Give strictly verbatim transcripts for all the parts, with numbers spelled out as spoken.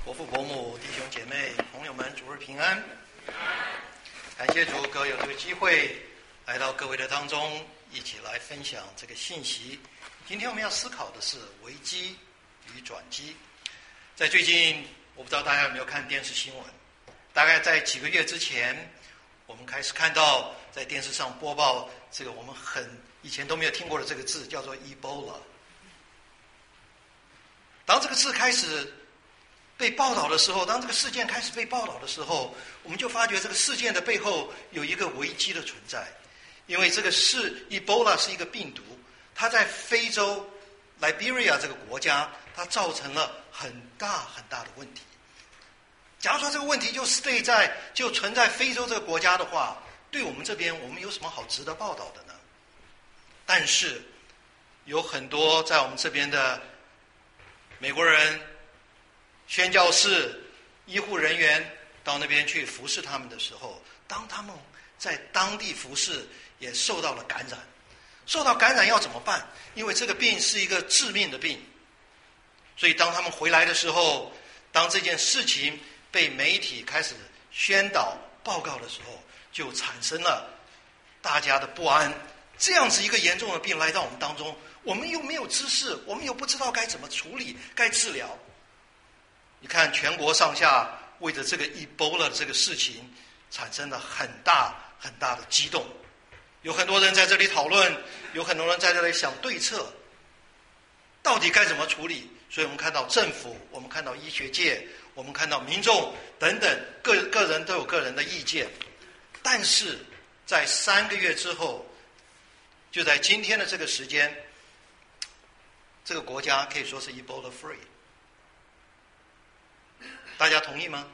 伯父伯母、弟兄姐妹、朋友们，主日平安！感谢主，各位有这个机会来到各位的当中，一起来分享这个信息。今天我们要思考的是危机与转机。在最近，我不知道大家有没有看电视新闻，大概在几个月之前，我们开始看到在电视上播报这个我们很以前都没有听过的这个字，叫做 Ebola。当这个字开始被报道的时候，当这个事件开始被报道的时候，我们就发觉这个事件的背后有一个危机的存在。因为这个是 Ebola 是一个病毒，它在非洲 Liberia 这个国家，它造成了很大很大的问题。假如说这个问题就 stay 在就存在非洲这个国家的话，对我们这边我们有什么好值得报道的呢？但是有很多在我们这边的美国人、宣教士、医护人员到那边去服侍他们的时候，当他们在当地服侍也受到了感染，受到感染要怎么办？因为这个病是一个致命的病，所以当他们回来的时候，当这件事情被媒体开始宣导报告的时候，就产生了大家的不安。这样子一个严重的病来到我们当中，我们又没有知识，我们又不知道该怎么处理，该治疗。你看全国上下为着这个 Ebola 这个事情产生了很大很大的激动，有很多人在这里讨论，有很多人在这里想对策，到底该怎么处理。所以我们看到政府，我们看到医学界，我们看到民众等等，各个人都有个人的意见。但是在三个月之后，就在今天的这个时间，这个国家可以说是 Ebola free。大家同意吗？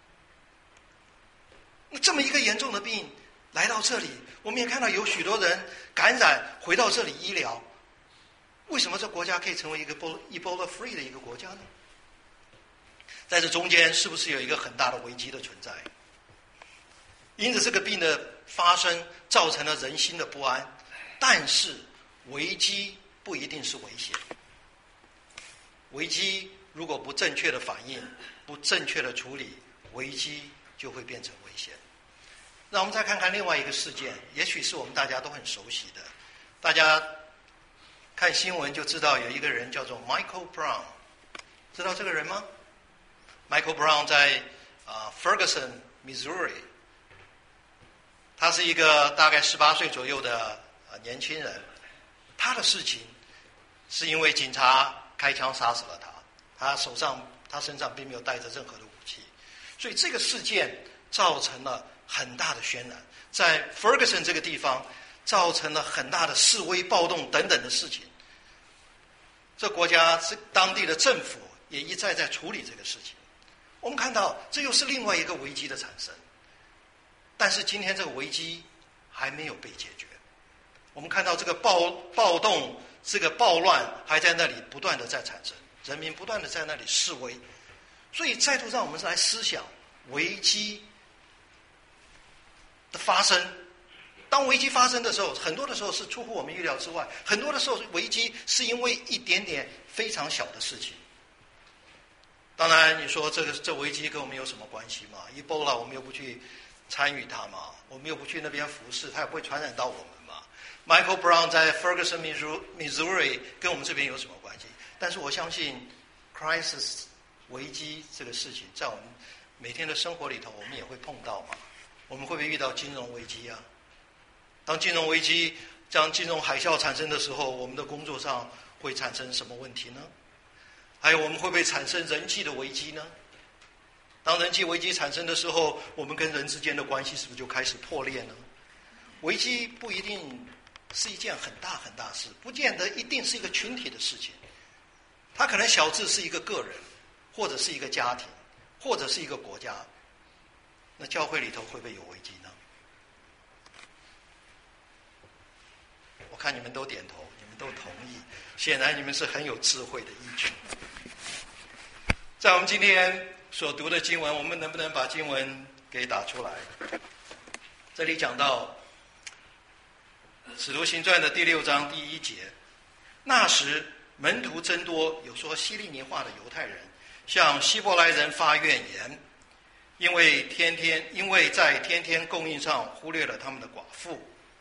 那这么一个严重的病来到这里，我们也看到有许多人感染回到这里医疗。为什么这国家可以成为一个 Ebola free 的一个国家呢？在这中间是不是有一个很大的危机的存在？因此这个病的发生造成了人心的不安，但是危机不一定是危险。危机如果不正确的反应，不正确的处理，危机就会变成危险。让我们再看看另外一个事件，也许是我们大家都很熟悉的，大家看新闻就知道有一个人叫做 Michael Brown， 知道这个人吗？ Michael Brown 在、呃、Ferguson Missouri， 他是一个大概十八岁左右的、呃、年轻人。他的事情是因为警察开枪杀死了他，他手上他身上并没有带着任何的武器，所以这个事件造成了很大的渲染，在 Ferguson 这个地方造成了很大的示威暴动等等的事情。这国家是当地的政府也一再在处理这个事情。我们看到这又是另外一个危机的产生，但是今天这个危机还没有被解决。我们看到这个暴暴动这个暴乱还在那里不断的在产生，人民不断的在那里示威。所以再度让我们来思想危机的发生。当危机发生的时候，很多的时候是出乎我们预料之外，很多的时候危机是因为一点点非常小的事情。当然你说这个这危机跟我们有什么关系嘛？ Ebola 我们又不去参与它嘛，我们又不去那边服侍，它也不会传染到我们嘛。 Michael Brown 在 Ferguson Missouri 跟我们这边有什么关系？但是我相信 crisis 危机这个事情在我们每天的生活里头我们也会碰到嘛。我们会不会遇到金融危机啊？当金融危机当金融海啸产生的时候，我们的工作上会产生什么问题呢？还有我们会不会产生人际的危机呢？当人际危机产生的时候，我们跟人之间的关系是不是就开始破裂呢？危机不一定是一件很大很大事，不见得一定是一个群体的事情，它可能小至是一个个人，或者是一个家庭，或者是一个国家。那教会里头会不会有危机呢？我看你们都点头，你们都同意，显然你们是很有智慧的依据。在我们今天所读的经文，我们能不能把经文给打出来？这里讲到使徒行传的第六章第一节，那时门徒增多，有说希利尼话的犹太人向希伯来人发怨言，因为天天因为在天天供应上忽略了他们的寡妇。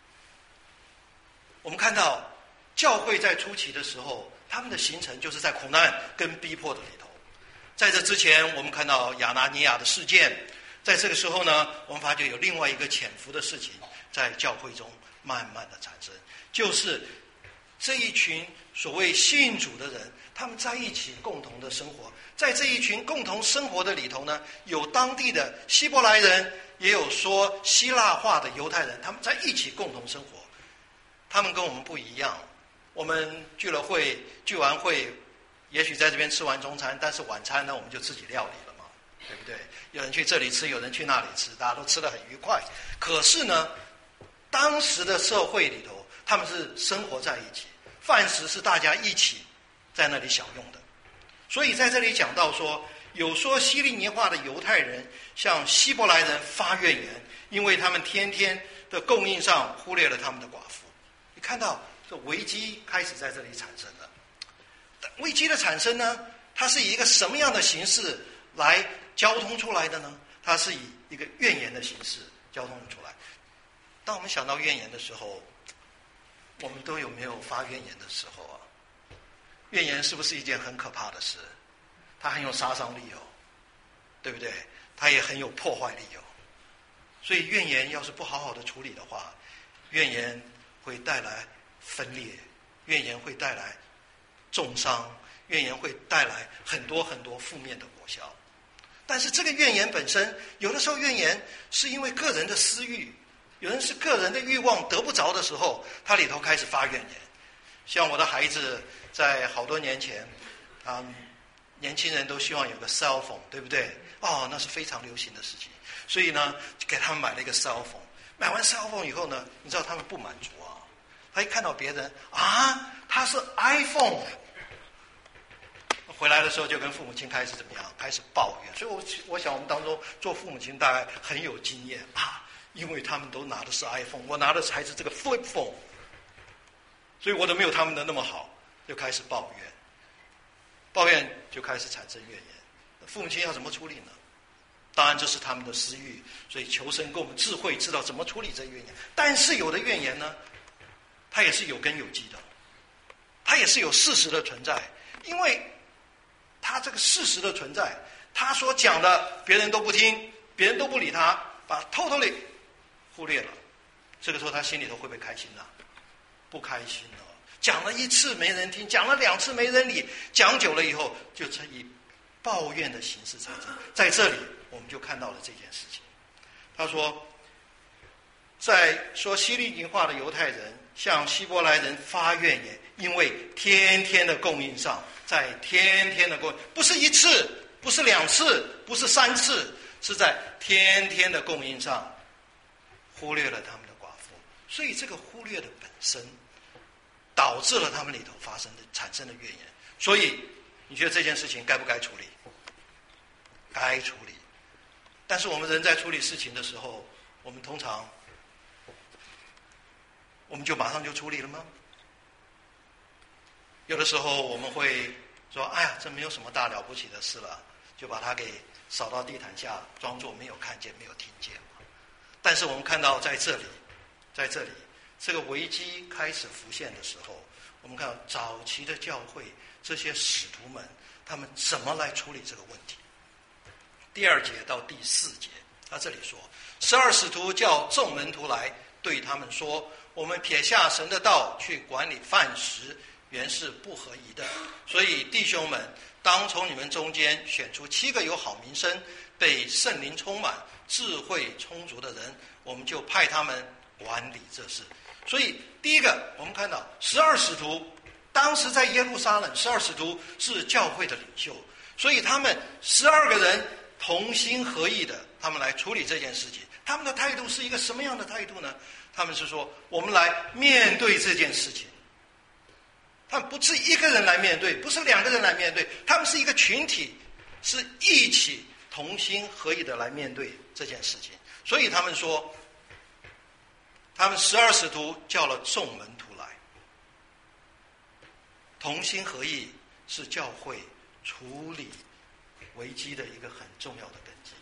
我们看到教会在初期的时候，他们的形成就是在苦难跟逼迫的里头。在这之前，我们看到亚拿尼亚的事件，在这个时候呢，我们发觉有另外一个潜伏的事情在教会中慢慢的产生，就是这一群所谓信主的人，他们在一起共同的生活。在这一群共同生活的里头呢，有当地的希伯来人，也有说希腊话的犹太人，他们在一起共同生活。他们跟我们不一样，我们聚了会，聚完会，也许在这边吃完中餐，但是晚餐呢，我们就自己料理了嘛，对不对？有人去这里吃，有人去那里吃，大家都吃得很愉快。可是呢，当时的社会里头，他们是生活在一起，饭食是大家一起在那里享用的。所以在这里讲到说，有说希利尼话的犹太人向希伯来人发怨言，因为他们天天的供应上忽略了他们的寡妇。你看到这危机开始在这里产生了。危机的产生呢，它是以一个什么样的形式来交通出来的呢？它是以一个怨言的形式交通出来。当我们想到怨言的时候，我们都有没有发怨言的时候啊？怨言是不是一件很可怕的事？它很有杀伤力哦，对不对？它也很有破坏力哦。所以怨言要是不好好的处理的话，怨言会带来分裂，怨言会带来重伤，怨言会带来很多很多负面的果效。但是这个怨言本身，有的时候怨言是因为个人的私欲，有人是个人的欲望得不着的时候，他里头开始发怨言。像我的孩子在好多年前，啊、嗯，年轻人都希望有个 cell phone， 对不对？哦，那是非常流行的事情。所以呢，给他们买了一个 cell phone。买完 cell phone 以后呢，你知道他们不满足啊，他一看到别人啊，他是 iPhone。回来的时候就跟父母亲开始怎么样？开始抱怨。所以我我想我们当中做父母亲大概很有经验啊，因为他们都拿的是 iPhone， 我拿的还是这个 flip phone， 所以我都没有他们的那么好，就开始抱怨，抱怨就开始产生怨言。父母亲要怎么处理呢？当然这是他们的私欲，所以求神给我们智慧，知道怎么处理这怨言。但是有的怨言呢，它也是有根有基的，它也是有事实的存在，因为他这个事实的存在，他所讲的别人都不听，别人都不理他，把偷偷地忽略了。这个时候他心里头会不会开心呢？不开心了。讲了一次没人听，讲了两次没人理，讲久了以后就以抱怨的形式产生。在这里我们就看到了这件事情。他说，在说希利尼话的犹太人向希伯来人发怨言，因为天天的供应上，在天天的供应，不是一次，不是两次，不是三次，是在天天的供应上忽略了他们的寡妇。所以这个忽略的本身导致了他们里头发生的产生的怨言。所以你觉得这件事情该不该处理？该处理。但是我们人在处理事情的时候，我们通常我们就马上就处理了吗？有的时候我们会说，哎呀，这没有什么大了不起的事了，就把它给扫到地毯下，装作没有看见，没有听见。但是我们看到在这里，在这里这个危机开始浮现的时候，我们看到早期的教会这些使徒们，他们怎么来处理这个问题。第二节到第四节，他这里说，十二使徒叫众门徒来，对他们说，我们撇下神的道去管理饭食，原是不合宜的。所以弟兄们，当从你们中间选出七个有好名声、被圣灵充满、智慧充足的人，我们就派他们管理这事。所以第一个，我们看到十二使徒，当时在耶路撒冷，十二使徒是教会的领袖，所以他们十二个人同心合意的，他们来处理这件事情。他们的态度是一个什么样的态度呢？他们是说，我们来面对这件事情。他们不是一个人来面对，不是两个人来面对，他们是一个群体，是一起同心合意的来面对这件事情。所以他们说，他们十二使徒叫了众门徒来，同心合意是教会处理危机的一个很重要的根基。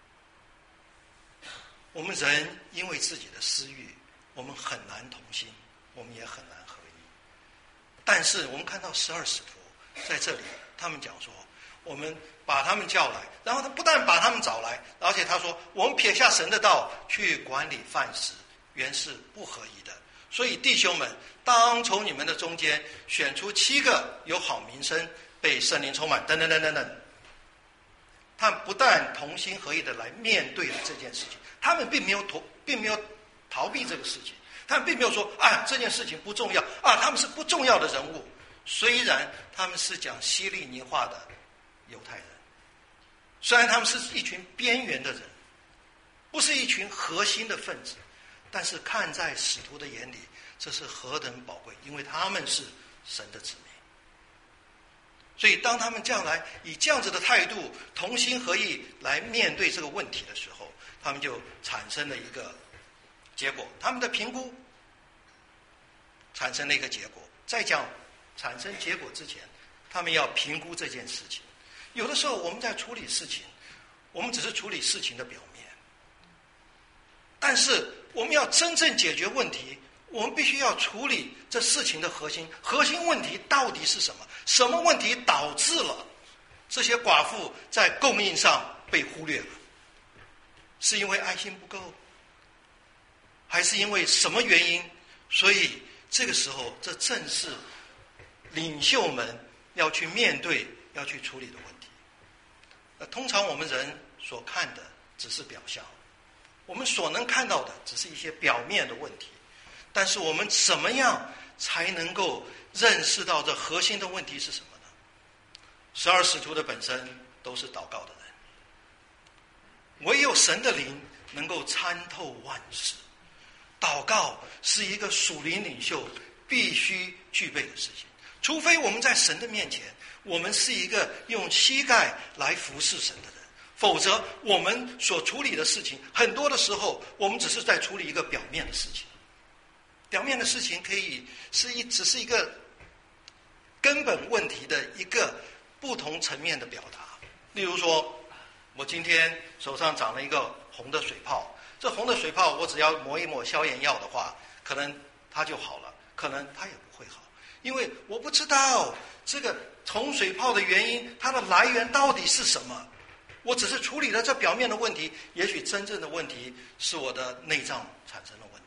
我们人因为自己的私欲，我们很难同心，我们也很难合一。但是我们看到十二使徒在这里，他们讲说，我们把他们叫来，然后他不但把他们找来，而且他说，我们撇下神的道去管理饭食，原是不合宜的。所以弟兄们，当从你们的中间选出七个有好名声、被圣灵充满等等等等等。他们不但同心合意的来面对了这件事情，他们并没有逃，并没有逃避这个事情，他们并没有说啊这件事情不重要啊，他们是不重要的人物。虽然他们是讲希利尼话的犹太人，虽然他们是一群边缘的人，不是一群核心的分子，但是看在使徒的眼里，这是何等宝贵，因为他们是神的子民。所以当他们这样来以这样子的态度同心合意来面对这个问题的时候，他们就产生了一个结果，他们的评估产生了一个结果。在讲产生结果之前，他们要评估这件事情。有的时候我们在处理事情，我们只是处理事情的表面，但是我们要真正解决问题，我们必须要处理这事情的核心，核心问题到底是什么？什么问题导致了这些寡妇在供应上被忽略了？是因为爱心不够，还是因为什么原因？所以这个时候，这正是领袖们要去面对、要去处理的问题。那通常我们人所看的只是表象，我们所能看到的只是一些表面的问题。但是我们怎么样才能够认识到这核心的问题是什么呢？十二使徒的本身都是祷告的人，唯有神的灵能够参透万事。祷告是一个属灵领袖必须具备的事情，除非我们在神的面前，我们是一个用膝盖来服侍神的人，否则我们所处理的事情，很多的时候我们只是在处理一个表面的事情。表面的事情可以是一只是一个根本问题的一个不同层面的表达。例如说，我今天手上长了一个红的水泡，这红的水泡我只要抹一抹消炎药的话，可能它就好了，可能它也不会好，因为我不知道这个红水泡的原因，它的来源到底是什么。我只是处理了这表面的问题，也许真正的问题是我的内脏产生了问题。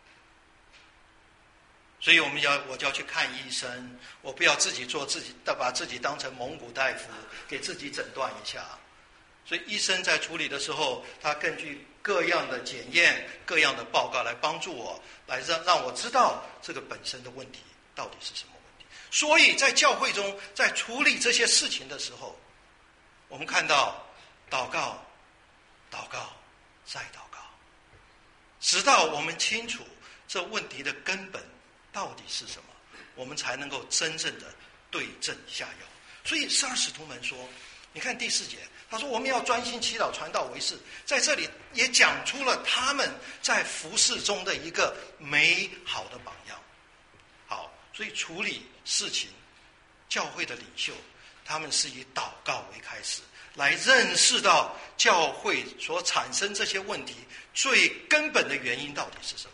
所以我们要，我就要去看医生，我不要自己做自己，把自己当成蒙古大夫，给自己诊断一下。所以医生在处理的时候，他根据各样的检验、各样的报告来帮助我，来让让我知道这个本身的问题到底是什么问题。所以在教会中，在处理这些事情的时候，我们看到祷告、祷告、再祷告，直到我们清楚这问题的根本到底是什么，我们才能够真正的对症下药。所以十二使徒们说，你看第四节，他说我们要专心祈祷，传道为事。在这里也讲出了他们在服事中的一个美好的榜样。好，所以处理事情，教会的领袖他们是以祷告为开始，来认识到教会所产生这些问题最根本的原因到底是什么。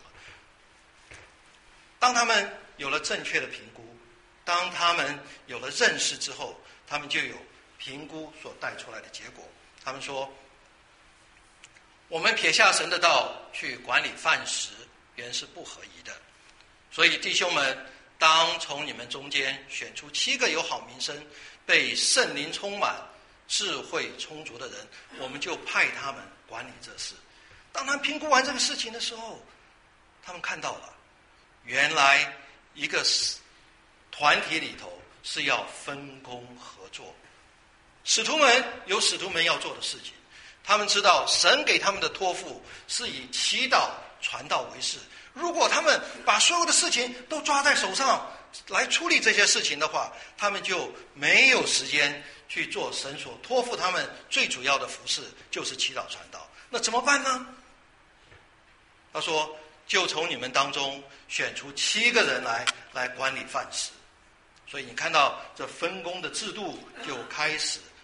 当他们有了正确的评估，当他们有了认识之后，他们就有评估所带出来的结果。他们说，我们撇下神的道去管理饭食，原是不合宜的。所以弟兄们，当从你们中间选出七个有好名声、被圣灵充满、智慧充足的人，我们就派他们管理这事。当他们评估完这个事情的时候，他们看到了，原来一个团体里头是要分工合作。使徒们有使徒们要做的事情，他们知道神给他们的托付是以祈祷传道为事。如果他们把所有的事情都抓在手上来处理这些事情的话，他们就没有时间去做神所托付他们最主要的服事，就是祈祷传道。那怎么办呢？他说，就从你们当中选出七个人来来管理饭食。所以你看到这分工的制度就开始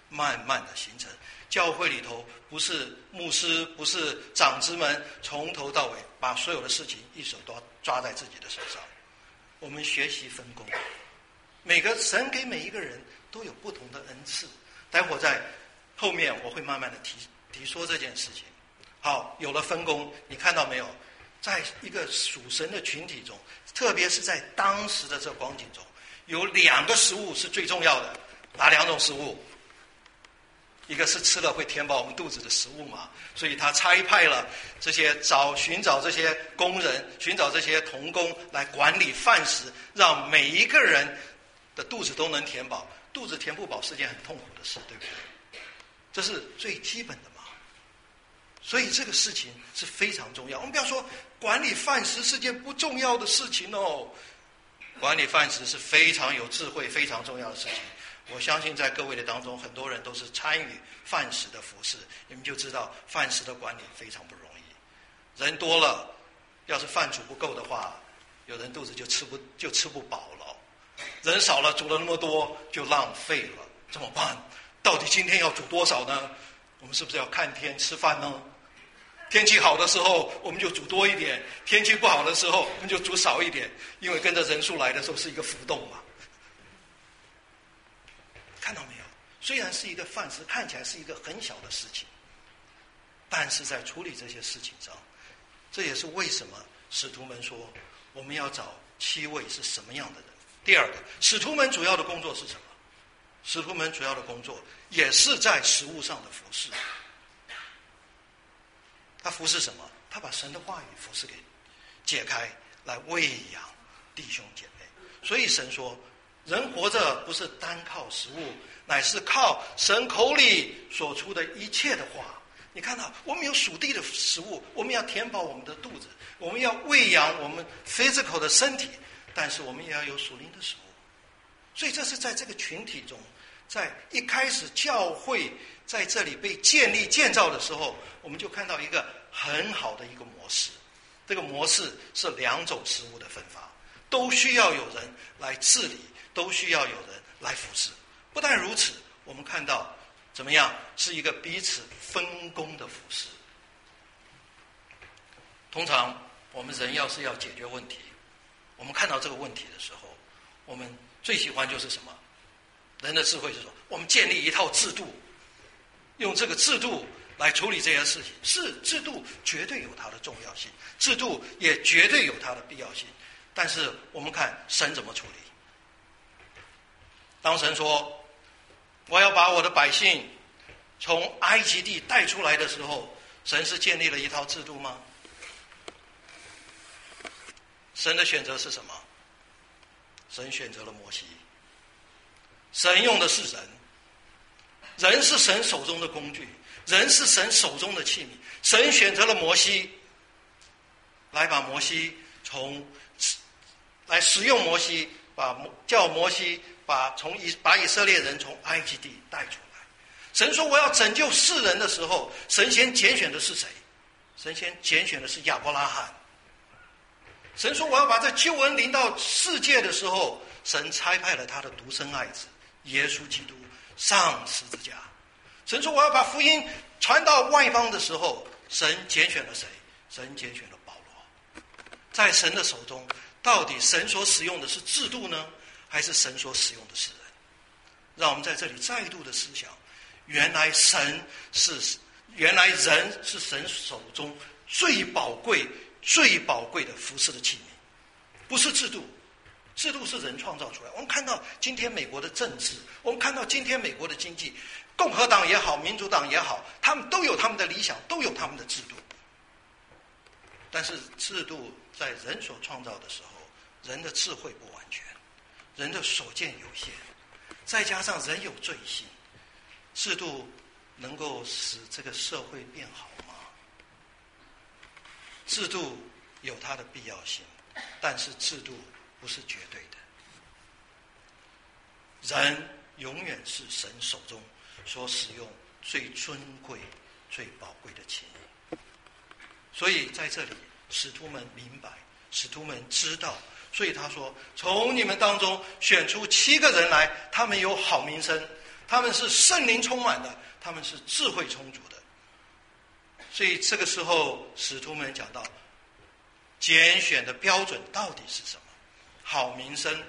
慢慢的形成。教会里头不是牧师，不是长子们从头到尾把所有的事情一手都抓在自己的手上。我们学习分工，每个神给每一个人都有不同的恩赐。待会儿在后面我会慢慢的提提说这件事情。好，有了分工，你看到没有？在一个属神的群体中，特别是在当时的这光景中，有两个食物是最重要的。哪两种食物？一个是吃了会填饱我们肚子的食物嘛，所以他差派了这些找寻找这些工人，寻找这些童工来管理饭食，让每一个人的肚子都能填饱。肚子填不饱是件很痛苦的事，对不对？这是最基本的嘛。所以这个事情是非常重要。我们不要说管理饭食是件不重要的事情哦，管理饭食是非常有智慧、非常重要的事情。我相信在各位的当中，很多人都是参与饭食的服事，你们就知道饭食的管理非常不容易。人多了，要是饭煮不够的话，有人肚子就吃不就吃不饱了；人少了，煮了那么多就浪费了。怎么办？到底今天要煮多少呢？我们是不是要看天吃饭呢？天气好的时候我们就煮多一点，天气不好的时候我们就煮少一点，因为跟着人数来的时候是一个浮动嘛。看到没有？虽然是一个饭食，看起来是一个很小的事情，但是在处理这些事情上，这也是为什么使徒们说我们要找七位是什么样的人。第二个，使徒们主要的工作是什么？使徒们主要的工作也是在食物上的服事。他服事什么？他把神的话语服事给解开，来喂养弟兄姐妹。所以神说，人活着不是单靠食物，乃是靠神口里所出的一切的话。你看到，我们有属地的食物，我们要填饱我们的肚子，我们要喂养我们 physical 的身体，但是我们也要有属灵的食物。所以这是在这个群体中，在一开始教会在这里被建立建造的时候，我们就看到一个很好的一个模式。这个模式是两种食物的分发，都需要有人来治理，都需要有人来服侍。不但如此，我们看到怎么样是一个彼此分工的服侍。通常我们人要是要解决问题，我们看到这个问题的时候，我们最喜欢就是什么？人的智慧是说，我们建立一套制度，用这个制度来处理这些事情。是，制度绝对有它的重要性，制度也绝对有它的必要性。但是我们看神怎么处理。当神说我要把我的百姓从埃及地带出来的时候，神是建立了一套制度吗？神的选择是什么？神选择了摩西。神用的是人，人是神手中的工具，人是神手中的器皿。神选择了摩西，来把摩西从来使用摩西，把叫摩西把从以把以色列人从埃及地带出来。神说我要拯救世人的时候，神先拣选的是谁？神先拣选的是亚伯拉罕。神说我要把这救恩临到世界的时候，神差派了他的独生爱子耶稣基督上十字架。神说我要把福音传到外邦的时候，神拣选了谁？神拣选了保罗。在神的手中，到底神所使用的是制度呢，还是神所使用的是人？让我们在这里再度的思想，原来神是原来人是神手中最宝贵最宝贵的服侍的器皿，不是制度。制度是人创造出来。我们看到今天美国的政治，我们看到今天美国的经济，共和党也好，民主党也好，他们都有他们的理想，都有他们的制度。但是制度在人所创造的时候，人的智慧不完全，人的所见有限，再加上人有罪性，制度能够使这个社会变好吗？制度有它的必要性，但是制度不是绝对的。人永远是神手中所使用最尊贵最宝贵的器皿。所以在这里使徒们明白，使徒们知道，所以他说从你们当中选出七个人来，他们有好名声， 他们是圣灵充满的，他们是智慧充足的。所以这个时候使徒们讲到拣选的标准到底是什么？好名声，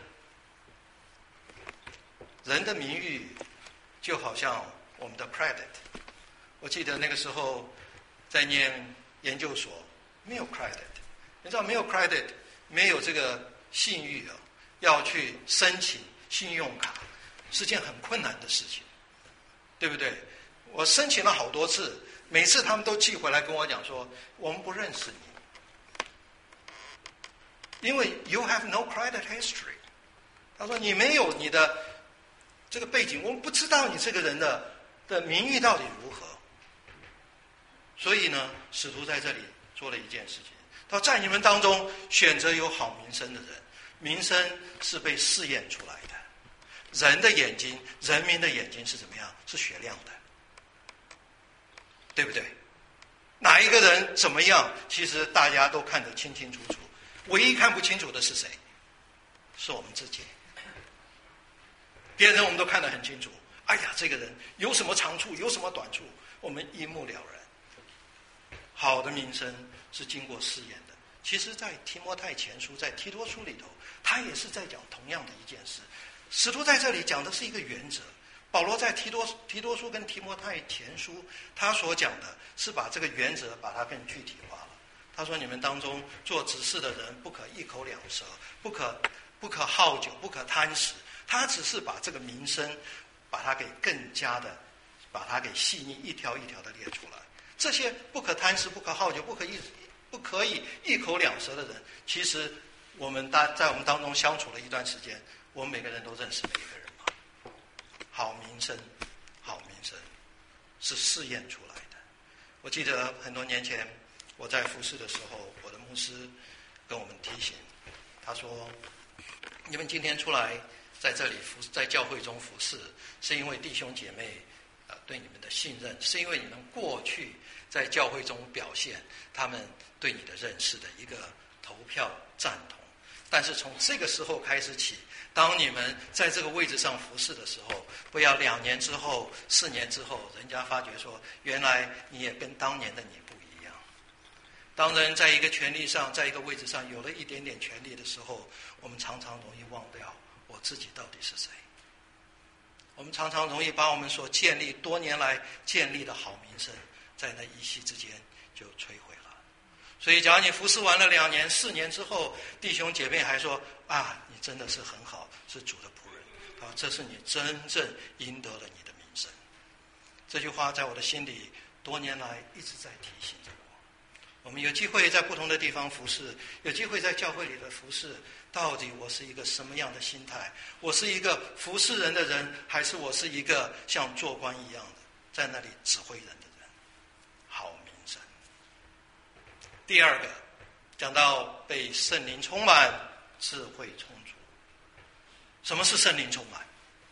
人的名誉就好像我们的 credit。 我记得那个时候在念研究所，没有 credit， 你知道没有 credit， 没有这个信誉啊，要去申请信用卡是件很困难的事情，对不对？我申请了好多次，每次他们都寄回来跟我讲说我们不认识你，因为 you have no credit history。 他说你没有你的这个背景，我们不知道你这个人的的名誉到底如何。所以呢，使徒在这里做了一件事情，他说在你们当中选择有好名声的人，名声是被试验出来的。人的眼睛，人民的眼睛是怎么样？是雪亮的，对不对？哪一个人怎么样，其实大家都看得清清楚楚，唯一看不清楚的是谁？是我们自己。别人我们都看得很清楚，哎呀，这个人有什么长处，有什么短处，我们一目了然。好的名声是经过试验的。其实在提摩太前书，在提多书里头，他也是在讲同样的一件事。使徒在这里讲的是一个原则，保罗在提多提多书跟提摩太前书，他所讲的是把这个原则把它更具体化了。他说你们当中做执事的人，不可一口两舌，不可不可好酒，不可贪食。他只是把这个名声把它给更加的把它给细腻一条一条的列出来。这些不可贪食，不可好酒，不可一不可以一口两舌的人，其实我们大在我们当中相处了一段时间，我们每个人都认识每一个人嘛。好名声，好名声是试验出来的。我记得很多年前我在服侍的时候，我的牧师跟我们提醒，他说你们今天出来在这里服在教会中服侍，是因为弟兄姐妹呃对你们的信任，是因为你们过去在教会中表现他们对你的认识的一个投票赞同。但是从这个时候开始起，当你们在这个位置上服侍的时候，不要两年之后四年之后人家发觉说原来你也跟当年的你不一样。当人在一个权力上，在一个位置上有了一点点权力的时候，我们常常容易忘掉我自己到底是谁。我们常常容易把我们所建立多年来建立的好名声，在那一夕之间就摧毁了。所以假如你服侍完了两年四年之后，弟兄姐妹还说啊，你真的是很好，是主的仆人啊，这是你真正赢得了你的名声。这句话在我的心里多年来一直在提醒着我。我们有机会在不同的地方服侍，有机会在教会里的服侍，到底我是一个什么样的心态？我是一个服侍人的人，还是我是一个像做官一样的在那里指挥人的人？好名声。第二个讲到被圣灵充满，智慧充足。什么是圣灵充满？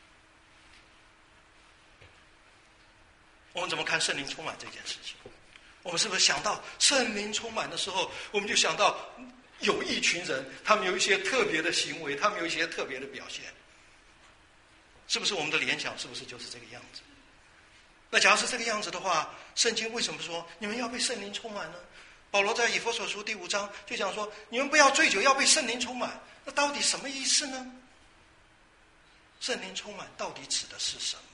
我们怎么看圣灵充满这件事情？我们是不是想到圣灵充满的时候，我们就想到有一群人，他们有一些特别的行为，他们有一些特别的表现？是不是我们的联想是不是就是这个样子？那假如是这个样子的话，圣经为什么说你们要被圣灵充满呢？保罗在以弗所书第五章就讲说，你们不要醉酒，要被圣灵充满。那到底什么意思呢？圣灵充满到底指的是什么？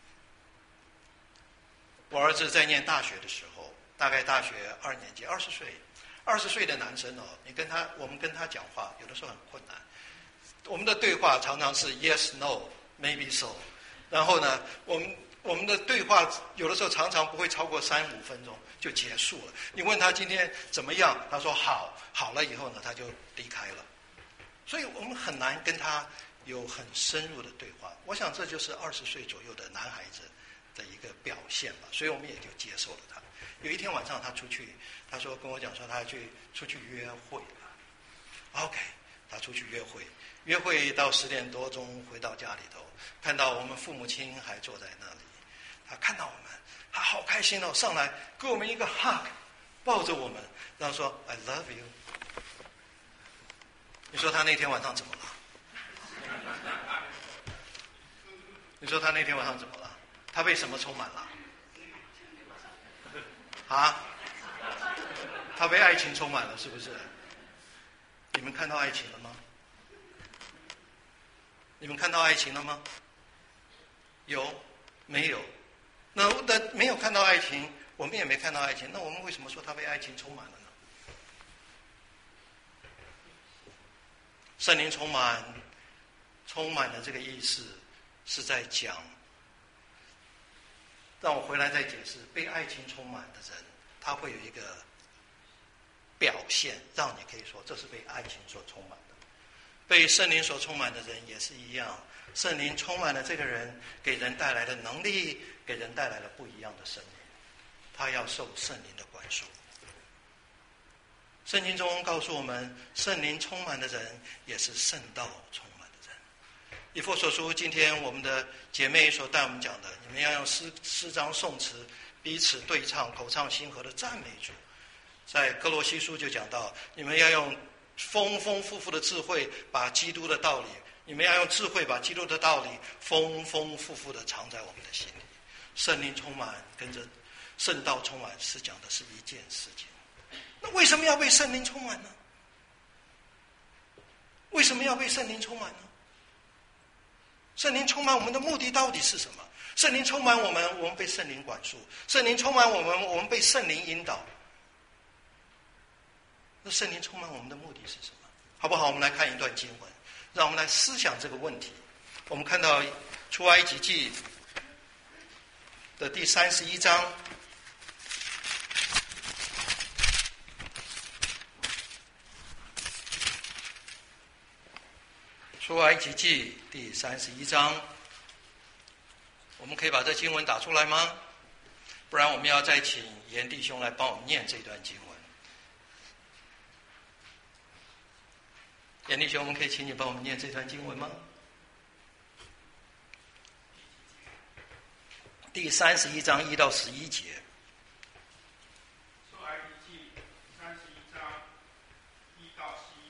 我儿子在念大学的时候，大概大学二年级，二十岁，二十岁的男生哦，你跟他，我们跟他讲话，有的时候很困难。我们的对话常常是 yes no maybe so， 然后呢，我们我们的对话有的时候常常不会超过三五分钟就结束了。你问他今天怎么样，他说好，好了以后呢，他就离开了。所以我们很难跟他有很深入的对话。我想这就是二十岁左右的男孩子的一个表现吧，所以我们也就接受了他。有一天晚上他出去，他说跟我讲说他去出去约会了。OK， 他出去约会，约会到十点多钟回到家里头，看到我们父母亲还坐在那里，他看到我们，他好开心哦，上来给我们一个 hug， 抱着我们，然后说 I love you。 你说他那天晚上怎么了？你说他那天晚上怎么了？ 他被什么充满了？啊？他被爱情充满了，是不是？你们看到爱情了吗？你们看到爱情了吗？有？没有？那那没有看到爱情，我们也没看到爱情，那我们为什么说他被爱情充满了呢？圣灵充满，充满的这个意思是在讲，让我回来再解释，被爱情充满的人，他会有一个表现，让你可以说这是被爱情所充满的。被圣灵所充满的人也是一样，圣灵充满了这个人，给人带来的能力，给人带来了不一样的生命，他要受圣灵的管束。圣经中告诉我们，圣灵充满的人也是圣道充满的人。以弗所书今天我们的姐妹所带我们讲的，你们要用诗诗章颂词彼此对唱，口唱心和的赞美主。在哥罗西书就讲到，你们要用丰丰富富的智慧，把基督的道理，你们要用智慧把基督的道理丰丰富富的藏在我们的心里。圣灵充满跟着圣道充满是讲的是一件事情。那为什么要被圣灵充满呢？为什么要被圣灵充满呢？圣灵充满我们的目的到底是什么？圣灵充满我们，我们被圣灵管束；圣灵充满我们，我们被圣灵引导。那圣灵充满我们的目的是什么？好不好？我们来看一段经文，让我们来思想这个问题。我们看到出埃及记的第三十一章。出埃及记第三十一章，我们可以把这经文打出来吗？不然我们要再请严弟兄来帮我们念这段经文。严弟兄，我们可以请你帮我们念这段经文吗？第三十一章一到十一节。 出埃及记三十一章一到十一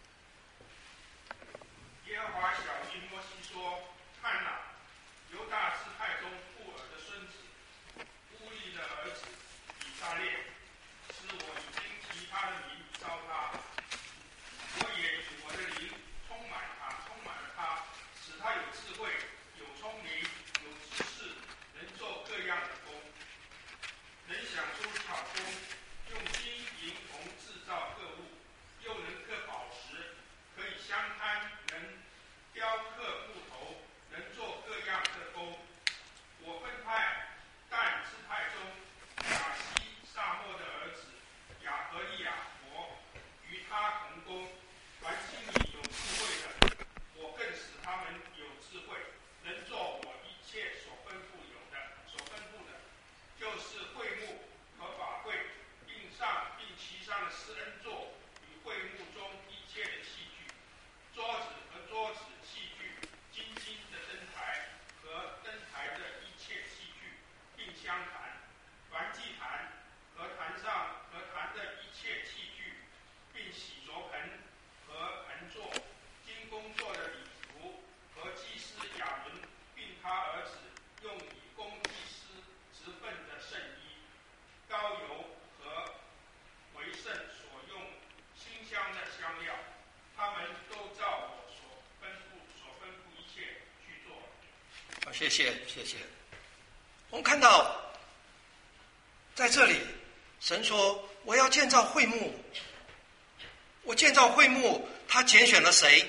节。耶和华晓谕摩西说：“看哪，犹大支派中布尔的孙子乌利的儿子以撒列，是我已经提他的名召他，我也以我的灵充满他，充满了他，使他有智慧，有聪明，有知识，能做各样的工，能想出巧工，用金银铜制造各物，又能刻宝石，可以相攀，能雕刻木头，能做各样的工。我分派但支派中亚西撒莫的儿子亚和利亚伯与他同工，凡心里有智慧的，我更使他们有智慧，能做我一切所吩咐有的，所吩咐的，就是会幕和法柜，并上并其上的施恩座与会幕中一切的器具，桌子和桌子器具，金金的灯台和灯台的一切器具，并香坛，燔祭坛和坛上和坛的一切器具，并洗濯盆和盆座，金工做的礼服和祭司亚伦并他儿子用以供祭司职分的圣衣，膏油和为圣所用馨香的香料，他们都照我所吩咐所吩咐一切去做。 好，谢谢，谢谢。我们看到，在这里，神说：“我要建造会幕。”我建造会幕，他拣选了谁？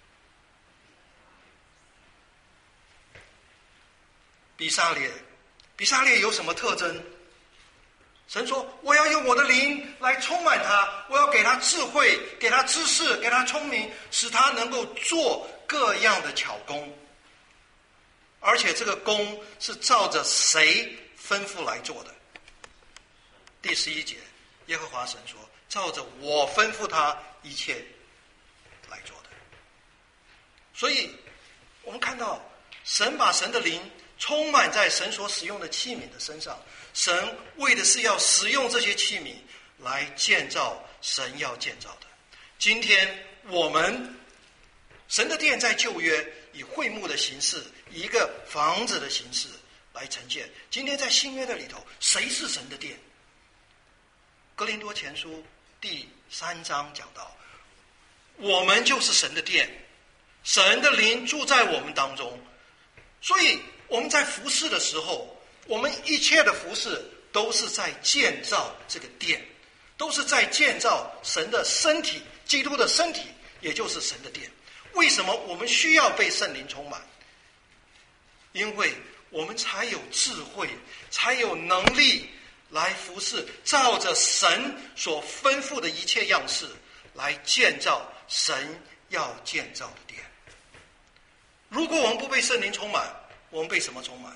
比撒列。比撒列有什么特征？神说：“我要用我的灵来充满他，我要给他智慧，给他知识，给他聪明，使他能够做各样的巧工。而且这个工是照着谁吩咐来做的？”第十一节，耶和华神说：“照着我吩咐他一切来做的。”所以，我们看到神把神的灵充满在神所使用的器皿的身上，神为的是要使用这些器皿来建造神要建造的。今天我们神的殿在旧约以会幕的形式，以一个房子的形式来呈现。今天在新约的里头，谁是神的殿？哥林多前书第三章讲到，我们就是神的殿，神的灵住在我们当中。所以我们在服侍的时候，我们一切的服侍都是在建造这个殿，都是在建造神的身体，基督的身体，也就是神的殿。为什么我们需要被圣灵充满？因为我们才有智慧，才有能力来服侍，照着神所吩咐的一切样式来建造神要建造的殿。如果我们不被圣灵充满，我们被什么充满？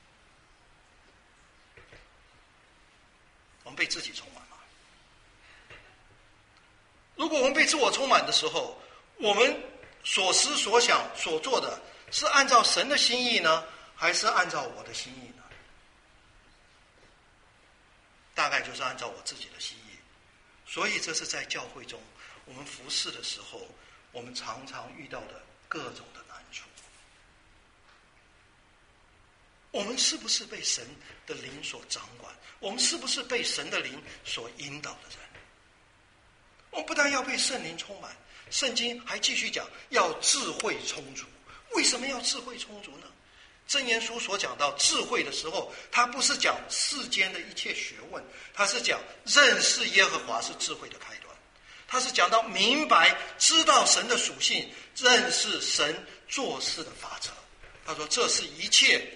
我们被自己充满吗？如果我们被自我充满的时候，我们所思所想所做的是按照神的心意呢，还是按照我的心意呢？大概就是按照我自己的心意。所以这是在教会中我们服侍的时候，我们常常遇到的各种的难处。我们是不是被神的灵所掌管？我们是不是被神的灵所引导的人？我们不但要被圣灵充满，圣经还继续讲要智慧充足。为什么要智慧充足呢？箴言书所讲到智慧的时候，它不是讲世间的一切学问，它是讲认识耶和华是智慧的开端。它是讲到明白知道神的属性，认识神做事的法则。他说这是一切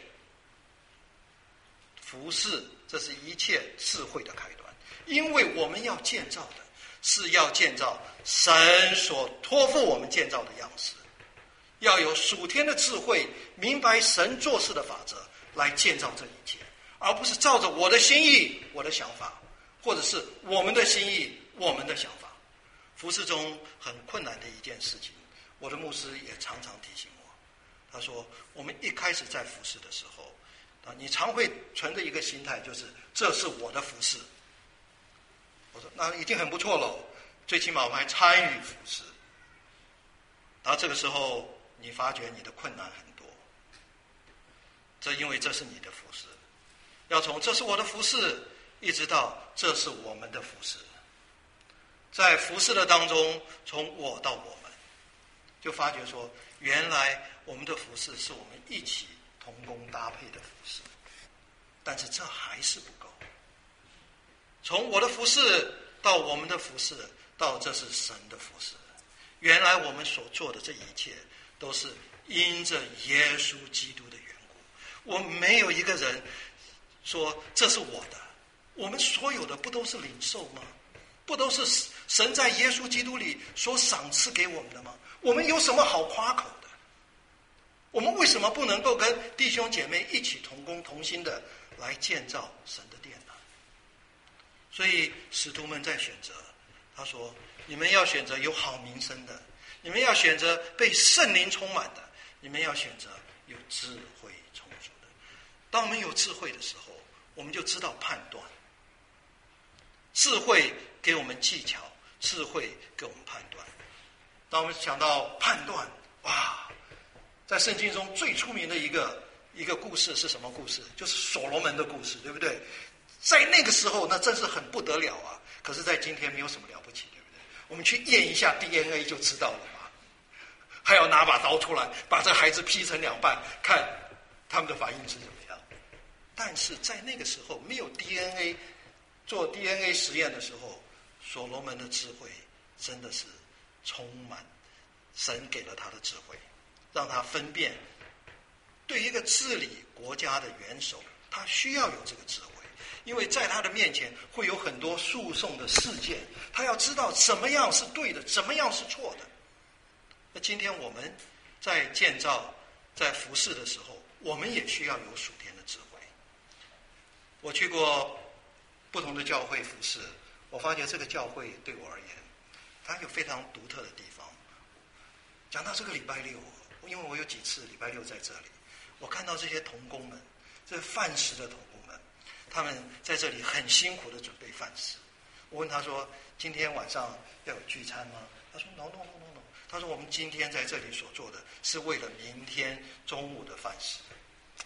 服事，这是一切智慧的开端。因为我们要建造的是要建造神所托付我们建造的样式，要有属天的智慧，明白神做事的法则来建造这一切，而不是照着我的心意我的想法，或者是我们的心意我们的想法。服事中很困难的一件事情，我的牧师也常常提醒我，他说我们一开始在服事的时候啊，你常会存着一个心态，就是这是我的服事。我说那已经很不错了，最起码我们还参与服事。然后这个时候你发觉你的困难很多，这因为这是你的服事，要从这是我的服事一直到这是我们的服事。在服事的当中，从我到我们，就发觉说原来我们的服事是我们一起同工搭配的服事，但是这还是不够。从我的服事到我们的服事，到这是神的服事，原来我们所做的这一切都是因着耶稣基督的缘故。我们没有一个人说这是我的，我们所有的不都是领受吗？不都是神在耶稣基督里所赏赐给我们的吗？我们有什么好夸口的？我们为什么不能够跟弟兄姐妹一起同工同心的来建造神的殿呢？所以使徒们在选择，他说你们要选择有好名声的，你们要选择被圣灵充满的，你们要选择有智慧充足的。当我们有智慧的时候，我们就知道判断。智慧给我们技巧，智慧给我们判断。当我们想到判断，哇，在圣经中最出名的一个一个故事是什么故事？就是所罗门的故事，对不对？在那个时候那真是很不得了啊，可是在今天没有什么了不起，对不对？我们去验一下 D N A 就知道了嘛，还要拿把刀出来把这孩子劈成两半，看他们的反应是怎么样。但是在那个时候没有 D N A， 做 D N A 实验的时候，所罗门的智慧真的是充满，神给了他的智慧，让他分辨。对一个治理国家的元首，他需要有这个智慧，因为在他的面前会有很多诉讼的事件，他要知道怎么样是对的，怎么样是错的。那今天我们在建造在服事的时候，我们也需要有属天的智慧。我去过不同的教会服事，我发觉这个教会对我而言它有非常独特的地方。讲到这个礼拜六，因为我有几次礼拜六在这里，我看到这些同工们，这饭食的同工们，他们在这里很辛苦的准备饭食。我问他说今天晚上要有聚餐吗？他说 no no no no no， 他说我们今天在这里所做的是为了明天中午的饭食。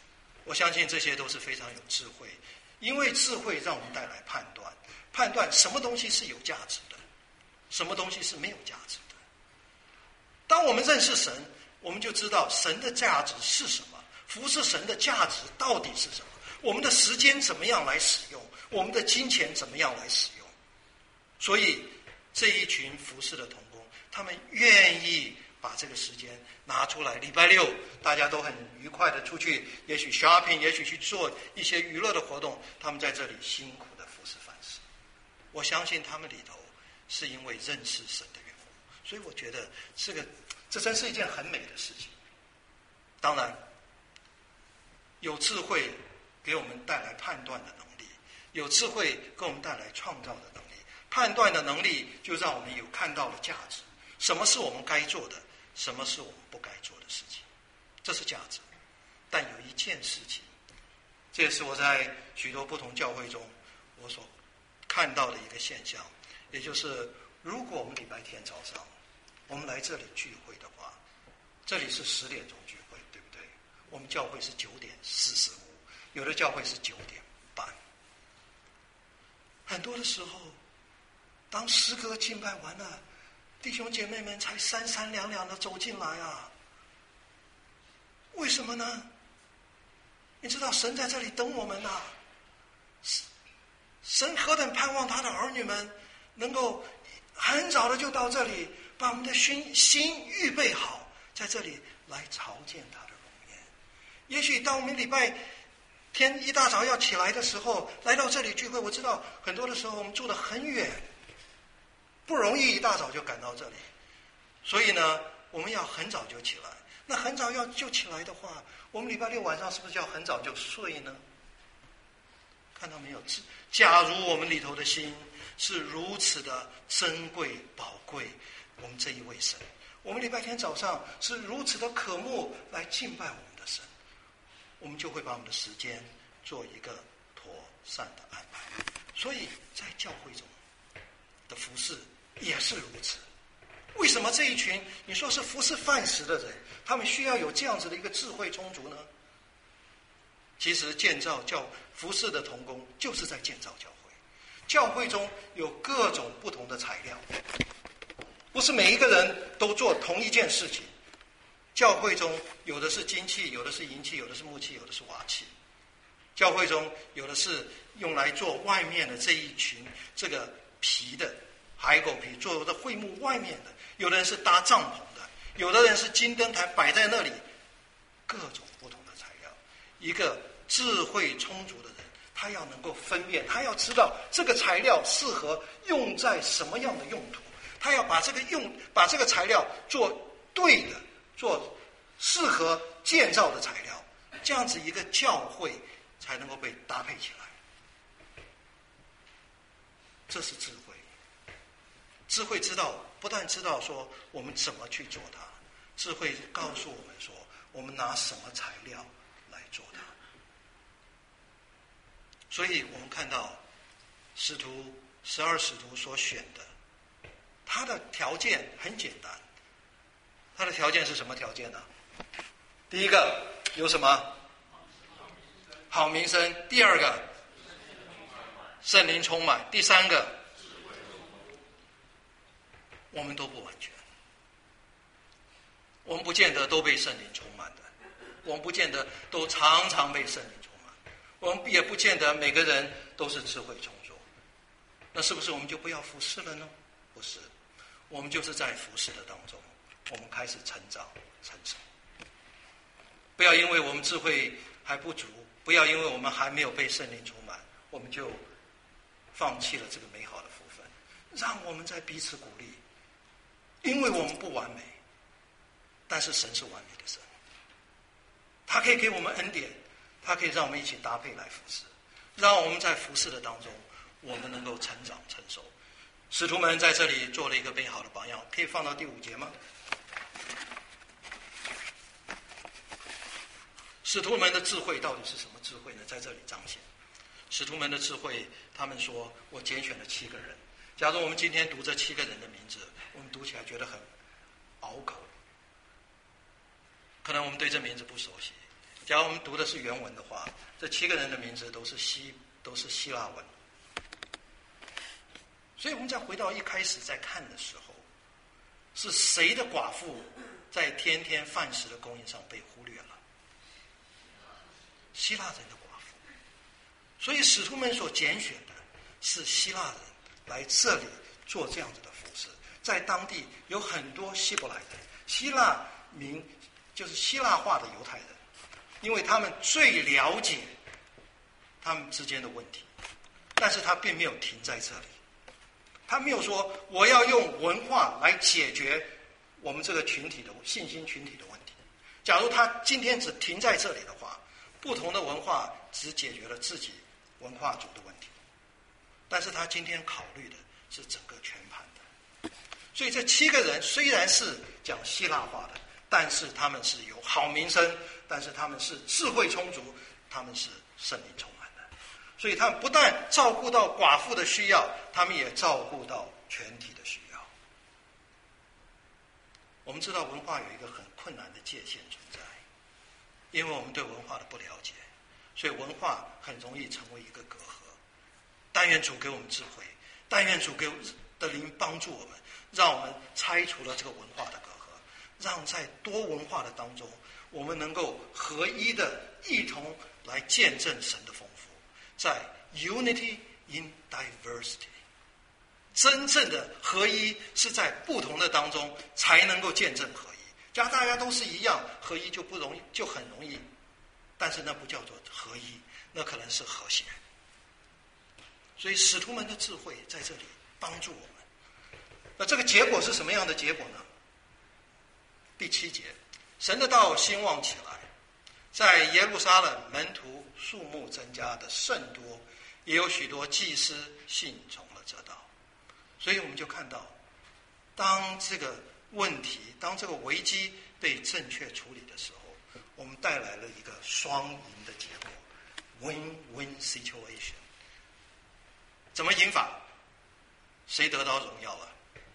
我相信这些都是非常有智慧，因为智慧让我们带来判断，判断什么东西是有价值的，什么东西是没有价值的。当我们认识神，我们就知道神的价值是什么，服侍神的价值到底是什么，我们的时间怎么样来使用，我们的金钱怎么样来使用。所以这一群服侍的同工，他们愿意把这个时间拿出来，礼拜六大家都很愉快的出去，也许 shopping， 也许去做一些娱乐的活动，他们在这里辛苦的服侍饭食。我相信他们里头是因为认识神的缘故，所以我觉得这个这真是一件很美的事情。当然有智慧给我们带来判断的能力，有智慧给我们带来创造的能力，判断的能力就让我们有看到了价值，什么是我们该做的，什么是我们不该做的事情，这是价值。但有一件事情，这也是我在许多不同教会中我所看到的一个现象，也就是如果我们礼拜天早上我们来这里聚会的话，这里是十点钟聚会，对不对？我们教会是九点四十五，有的教会是九点半。很多的时候，当诗歌敬拜完了，弟兄姐妹们才三三两两的走进来啊！为什么呢？你知道神在这里等我们啊！神何等盼望他的儿女们能够很早的就到这里，把我们的心心预备好，在这里来朝见他的容颜。也许当我们礼拜天一大早要起来的时候，来到这里聚会，我知道很多的时候我们住得很远，不容易一大早就赶到这里，所以呢，我们要很早就起来。那很早要就起来的话，我们礼拜六晚上是不是要很早就睡呢？看到没有？假如我们里头的心是如此的珍贵宝贵，我们这一位神，我们礼拜天早上是如此的渴慕来敬拜我们的神，我们就会把我们的时间做一个妥善的安排。所以在教会中的服事也是如此。为什么这一群你说是服侍饭食的人，他们需要有这样子的一个智慧充足呢？其实建造教服侍的同工就是在建造教会。教会中有各种不同的材料，不是每一个人都做同一件事情。教会中有的是金器，有的是银器，有的是木器，有的是瓦器。教会中有的是用来做外面的这一群这个皮的海狗皮，做的会幕外面的，有的人是搭帐篷的，有的人是金灯台摆在那里，各种不同的材料。一个智慧充足的人，他要能够分辨，他要知道这个材料适合用在什么样的用途，他要把这个用把这个材料做对的，做适合建造的材料，这样子一个教会才能够被搭配起来。这是智慧。智慧知道，不但知道说我们怎么去做它，智慧告诉我们说我们拿什么材料来做它。所以我们看到使徒十二使徒所选的，他的条件很简单。他的条件是什么条件呢？第一个有什么？好名声。第二个圣灵充满。第三个我们都不完全，我们不见得都被圣灵充满的，我们不见得都常常被圣灵充满，我们也不见得每个人都是智慧充足。那是不是我们就不要服侍了呢？不是，我们就是在服侍的当中，我们开始成长成熟。不要因为我们智慧还不足，不要因为我们还没有被圣灵充满，我们就放弃了这个美好的福分。让我们在彼此鼓励，因为我们不完美，但是神是完美的神，他可以给我们恩典，他可以让我们一起搭配来服侍，让我们在服侍的当中我们能够成长成熟。使徒们在这里做了一个美好的榜样，可以放到第五节吗？使徒们的智慧到底是什么智慧呢？在这里彰显使徒们的智慧。他们说我拣选了七个人。假如我们今天读这七个人的名字，我们读起来觉得很拗口，可能我们对这名字不熟悉。 假如我们读的是原文的话，这七个人的名字都是希都是希腊文。所以我们再回到一开始在看的时候，是谁的寡妇在天天饭食的供应上被忽略了？希腊人的寡妇。所以使徒们所拣选的是希腊人来这里做这样子的服事。在当地有很多希伯来人，希腊民就是希腊化的犹太人，因为他们最了解他们之间的问题，但是他并没有停在这里。他没有说我要用文化来解决我们这个群体的信心群体的问题。假如他今天只停在这里的话，不同的文化只解决了自己文化组的问题，但是他今天考虑的是整个全盘的。所以这七个人虽然是讲希腊话的，但是他们是有好名声，但是他们是智慧充足，他们是圣灵充满的。所以他们不但照顾到寡妇的需要，他们也照顾到全体的需要。我们知道文化有一个很困难的界限存在，因为我们对文化的不了解，所以文化很容易成为一个隔阂。但愿主给我们智慧，但愿主给的灵帮助我们，让我们拆除了这个文化的隔阂，让在多文化的当中，我们能够合一的一同来见证神的丰富。在 unity in diversity， 真正的合一是在不同的当中才能够见证合一。假如大家都是一样，合一就不容易，就很容易，但是那不叫做合一，那可能是和谐。所以使徒们的智慧在这里帮助我们。那这个结果是什么样的结果呢？第七节，神的道兴旺起来，在耶路撒冷门徒数目增加的甚多，也有许多祭司信从了这道。所以我们就看到，当这个问题，当这个危机被正确处理的时候，我们带来了一个双赢的结果 ，win-win situation。怎么赢法？谁得到荣耀了？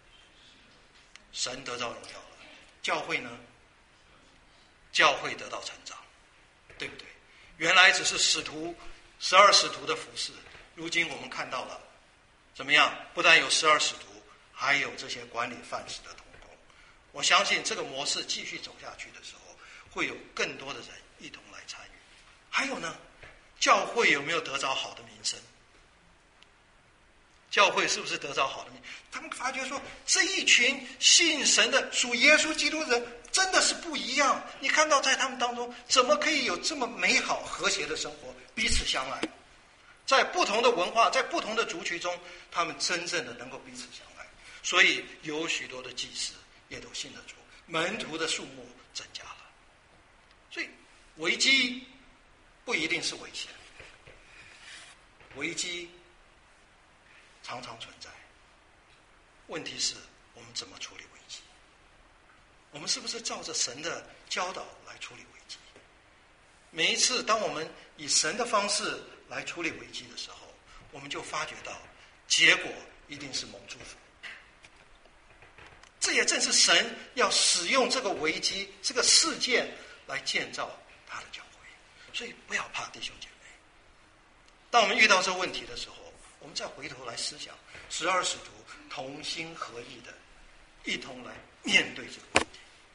神得到荣耀了。教会呢？教会得到成长，对不对？原来只是使徒十二使徒的服事，如今我们看到了怎么样？不但有十二使徒，还有这些管理饭食的同工。我相信这个模式继续走下去的时候，会有更多的人一同来参与。还有呢，教会有没有得着好的名声？教会是不是得着好的名？他们发觉说，这一群信神的属耶稣基督人真的是不一样。你看到在他们当中，怎么可以有这么美好和谐的生活，彼此相爱？在不同的文化，在不同的族群中，他们真正的能够彼此相爱。所以有许多的祭司也都信得主，门徒的数目增加了。所以危机不一定是危险，危机常常存在。问题是我们怎么处理危机？我们是不是照着神的教导来处理危机？每一次当我们以神的方式来处理危机的时候，我们就发觉到结果一定是蒙祝福。这也正是神要使用这个危机这个事件来建造他的教会。所以不要怕，弟兄姐妹，当我们遇到这个问题的时候，我们再回头来思想，十二使徒同心合意的一同来面对这个问题，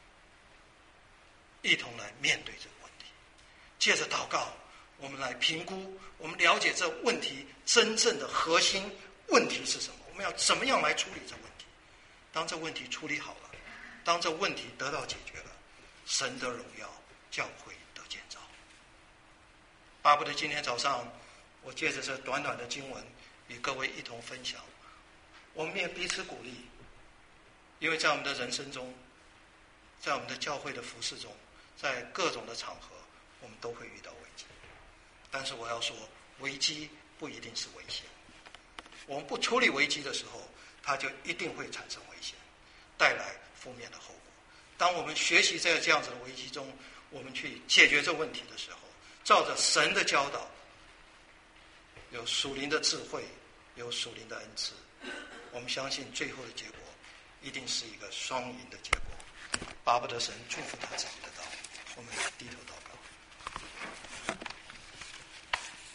一同来面对这个问题。借着祷告，我们来评估，我们了解这问题真正的核心问题是什么，我们要怎么样来处理这问题。当这问题处理好了，当这问题得到解决了，神的荣耀，教会得建造。巴不得今天早上我借着这短短的经文与各位一同分享，我们也彼此鼓励。因为在我们的人生中，在我们的教会的服事中，在各种的场合，我们都会遇到危机。但是我要说，危机不一定是危险。我们不处理危机的时候，它就一定会产生危险，带来负面的后果。当我们学习在这样子的危机中，我们去解决这问题的时候，照着神的教导，有属灵的智慧，有属灵的恩赐，我们相信最后的结果一定是一个双赢的结果。巴不得神祝福他自己的道。我们低头祷告。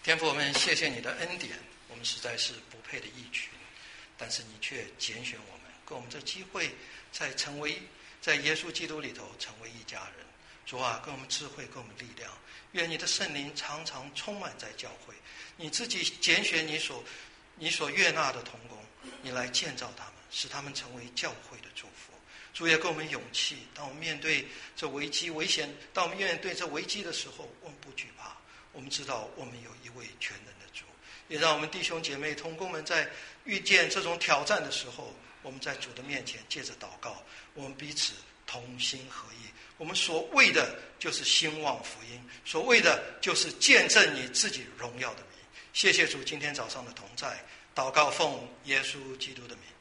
天父，我们谢谢你的恩典，我们实在是不配的一群，但是你却拣选我们，给我们这机会，在成为在耶稣基督里头成为一家人。主啊，给我们智慧，给我们力量，愿你的圣灵常常充满在教会，你自己拣选你所你所悦纳的同工，你来建造他们，使他们成为教会的祝福。主也给我们勇气，当我们面对这危机危险，当我们面对这危机的时候，我们不惧怕，我们知道我们有一位全能的主。也让我们弟兄姐妹同工们在遇见这种挑战的时候，我们在主的面前借着祷告，我们彼此同心合意。我们所谓的就是兴旺福音，所谓的就是见证你自己荣耀的名。谢谢主今天早上的同在，祷告奉耶稣基督的名。